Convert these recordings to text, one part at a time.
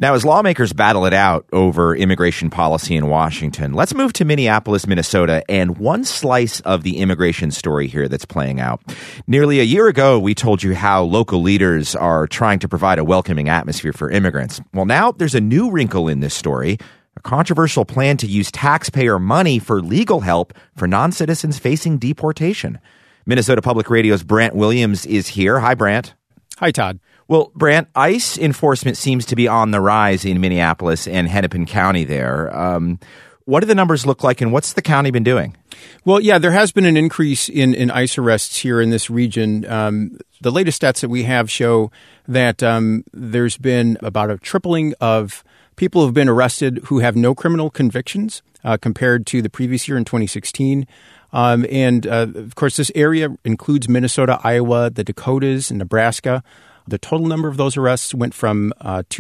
Now, as lawmakers battle it out over immigration policy in Washington, let's move to Minneapolis, Minnesota, and one slice of the immigration story here that's playing out. Nearly a year ago, we told you how local leaders are trying to provide a welcoming atmosphere for immigrants. Well, now there's a new wrinkle in this story, a controversial plan to use taxpayer money for legal help for non-citizens facing deportation. Minnesota Public Radio's Brant Williams is here. Hi, Brant. Hi, Todd. Well, Brant, ICE enforcement seems to be on the rise in Minneapolis and Hennepin County there. What do the numbers look like, and what's the county been doing? Well, yeah, there has been an increase in ICE arrests here in this region. The latest stats that we have show that there's been about a tripling of people who have been arrested who have no criminal convictions compared to the previous year in 2016. Of course, this area includes Minnesota, Iowa, the Dakotas, and Nebraska. The total number of those arrests went from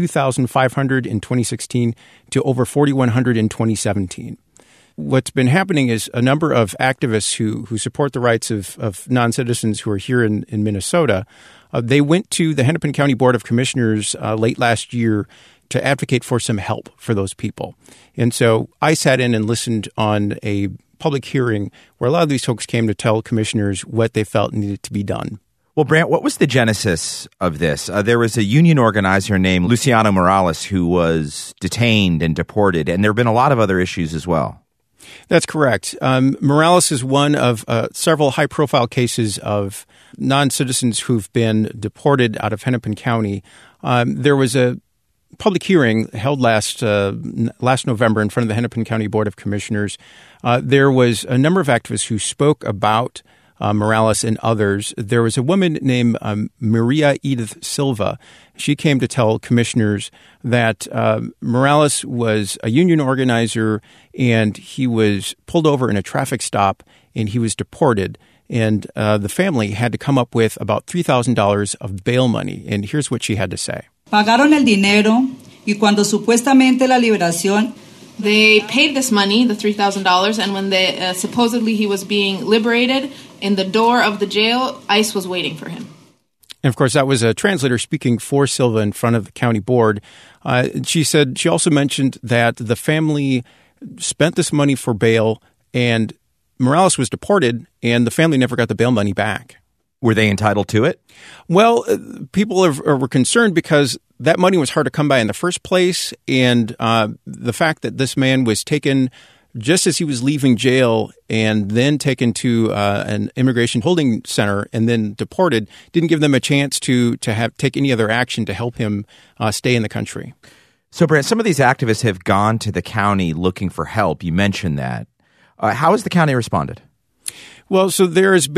2,500 in 2016 to over 4,100 in 2017. What's been happening is a number of activists who support the rights of non-citizens who are here in Minnesota, they went to the Hennepin County Board of Commissioners late last year to advocate for some help for those people. And so I sat in and listened on a public hearing where a lot of these folks came to tell commissioners what they felt needed to be done. Well, Brant, what was the genesis of this? There was a union organizer named Luciano Morales who was detained and deported, and there have been a lot of other issues as well. That's correct. Morales is one of several high-profile cases of non-citizens who've been deported out of Hennepin County. There was a public hearing held last November in front of the Hennepin County Board of Commissioners. There was a number of activists who spoke about Morales and others. There was a woman named Maria Edith Silva. She came to tell commissioners that Morales was a union organizer and he was pulled over in a traffic stop and he was deported. And the family had to come up with about $3,000 of bail money. And here's what she had to say. Pagaron el dinero y cuando supuestamente la liberación. They paid this money, the $3,000, and when supposedly he was being liberated, in the door of the jail, ICE was waiting for him. And of course, that was a translator speaking for Silva in front of the county board. She also mentioned that the family spent this money for bail, and Morales was deported, and the family never got the bail money back. Were they entitled to it? Well, people were concerned because that money was hard to come by in the first place, and the fact that this man was taken just as he was leaving jail and then taken to an immigration holding center and then deported didn't give them a chance to take any other action to help him stay in the country. So, Brent, some of these activists have gone to the county looking for help. You mentioned that. How has the county responded? Well, so there was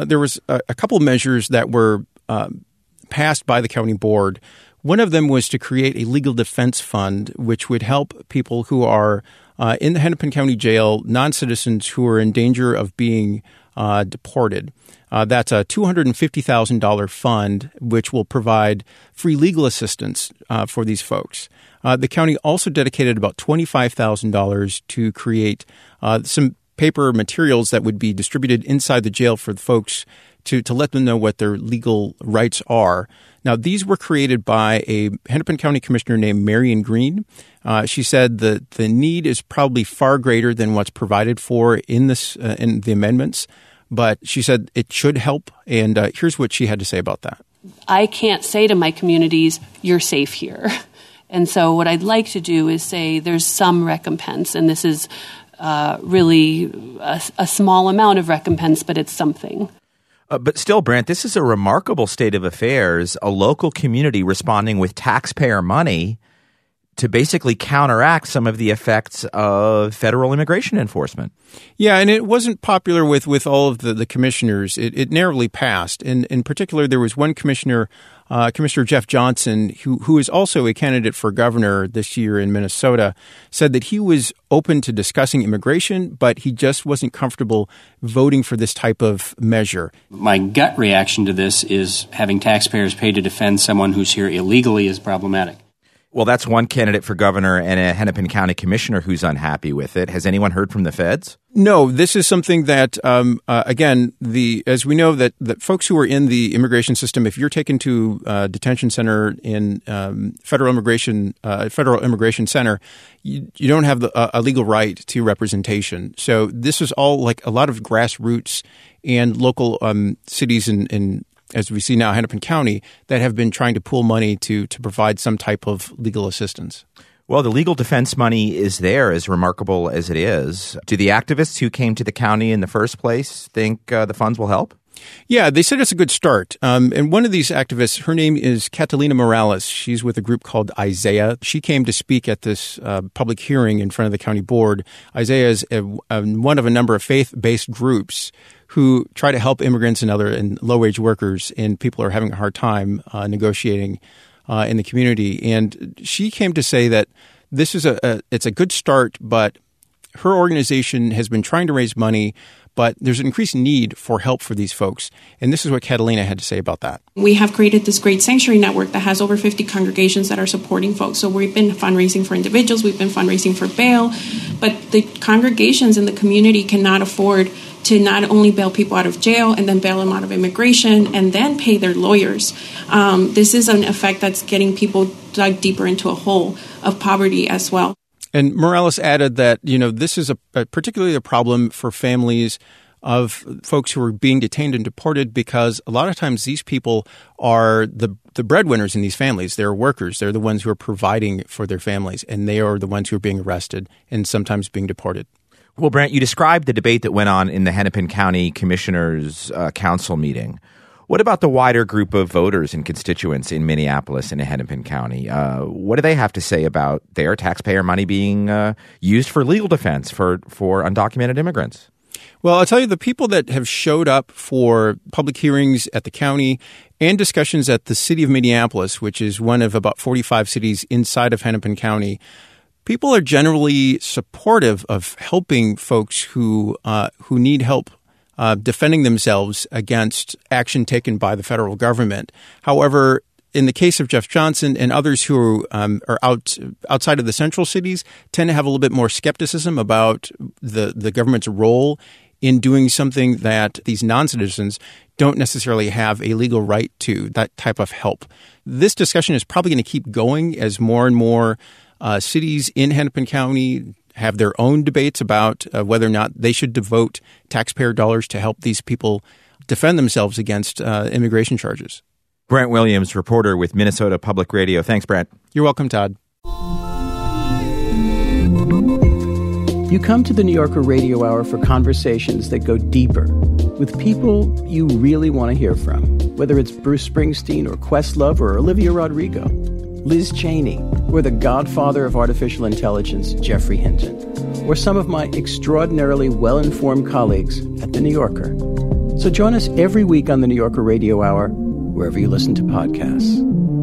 a couple of measures that were passed by the county board. One of them was to create a legal defense fund, which would help people who are in the Hennepin County Jail, non-citizens who are in danger of being deported. That's a $250,000 fund, which will provide free legal assistance for these folks. The county also dedicated about $25,000 to create some paper materials that would be distributed inside the jail for the folks to let them know what their legal rights are. Now, these were created by a Hennepin County Commissioner named Marion Green. She said that the need is probably far greater than what's provided for in the amendments, but she said it should help, and here's what she had to say about that. I can't say to my communities, you're safe here. And so what I'd like to do is say there's some recompense, and this is really a small amount of recompense, but it's something. But still, Brent, this is a remarkable state of affairs, a local community responding with taxpayer money to basically counteract some of the effects of federal immigration enforcement. Yeah, and it wasn't popular with all of the commissioners. It narrowly passed. In particular, there was one commissioner, Commissioner Jeff Johnson, who is also a candidate for governor this year in Minnesota, said that he was open to discussing immigration, but he just wasn't comfortable voting for this type of measure. My gut reaction to this is having taxpayers pay to defend someone who's here illegally is problematic. Well, that's one candidate for governor and a Hennepin County commissioner who's unhappy with it. Has anyone heard from the feds? No, this is something that, again, as we know that folks who are in the immigration system, if you're taken to a detention center in federal immigration center, you don't have a legal right to representation. So this is all like a lot of grassroots and local cities in as we see now, Hennepin County, that have been trying to pool money to provide some type of legal assistance. Well, the legal defense money is there, as remarkable as it is. Do the activists who came to the county in the first place think the funds will help? Yeah, they said it's a good start. And one of these activists, her name is Catalina Morales. She's with a group called Isaiah. She came to speak at this public hearing in front of the county board. Isaiah is one of a number of faith-based groups who try to help immigrants and low-wage workers, and people are having a hard time negotiating in the community. And she came to say that this is it's a good start, but her organization has been trying to raise money, but there's an increased need for help for these folks. And this is what Catalina had to say about that. We have created this great sanctuary network that has over 50 congregations that are supporting folks. So we've been fundraising for individuals, we've been fundraising for bail, but the congregations in the community cannot afford to not only bail people out of jail and then bail them out of immigration and then pay their lawyers. This is an effect that's getting people dug deeper into a hole of poverty as well. And Morales added that, this is particularly a problem for families of folks who are being detained and deported, because a lot of times these people are the breadwinners in these families. They're workers. They're the ones who are providing for their families, and they are the ones who are being arrested and sometimes being deported. Well, Brent, you described the debate that went on in the Hennepin County Commissioners' Council meeting. What about the wider group of voters and constituents in Minneapolis and Hennepin County? What do they have to say about their taxpayer money being used for legal defense for undocumented immigrants? Well, I'll tell you, the people that have showed up for public hearings at the county and discussions at the city of Minneapolis, which is one of about 45 cities inside of Hennepin County, people are generally supportive of helping folks who need help defending themselves against action taken by the federal government. However, in the case of Jeff Johnson and others who are outside of the central cities, tend to have a little bit more skepticism about the government's role in doing something that these non-citizens don't necessarily have a legal right to, that type of help. This discussion is probably going to keep going as more and more cities in Hennepin County have their own debates about whether or not they should devote taxpayer dollars to help these people defend themselves against immigration charges. Brent Williams, reporter with Minnesota Public Radio. Thanks, Brent. You're welcome, Todd. You come to the New Yorker Radio Hour for conversations that go deeper with people you really want to hear from, whether it's Bruce Springsteen or Questlove or Olivia Rodrigo, Liz Cheney, or the godfather of artificial intelligence, Geoffrey Hinton, or some of my extraordinarily well-informed colleagues at The New Yorker. So join us every week on the New Yorker Radio Hour, wherever you listen to podcasts.